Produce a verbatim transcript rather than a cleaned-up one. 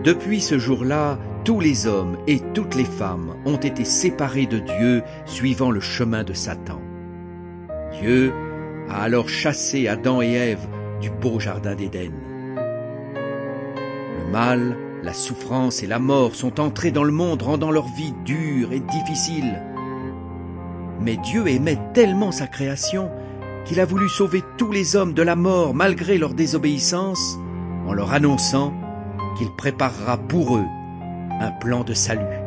Depuis ce jour-là, tous les hommes et toutes les femmes ont été séparés de Dieu suivant le chemin de Satan. Dieu a alors chassé Adam et Ève du beau jardin d'Éden. Le mal, la souffrance et la mort sont entrés dans le monde, rendant leur vie dure et difficile. Mais Dieu aimait tellement sa création qu'il a voulu sauver tous les hommes de la mort malgré leur désobéissance, en leur annonçant qu'il préparera pour eux un plan de salut.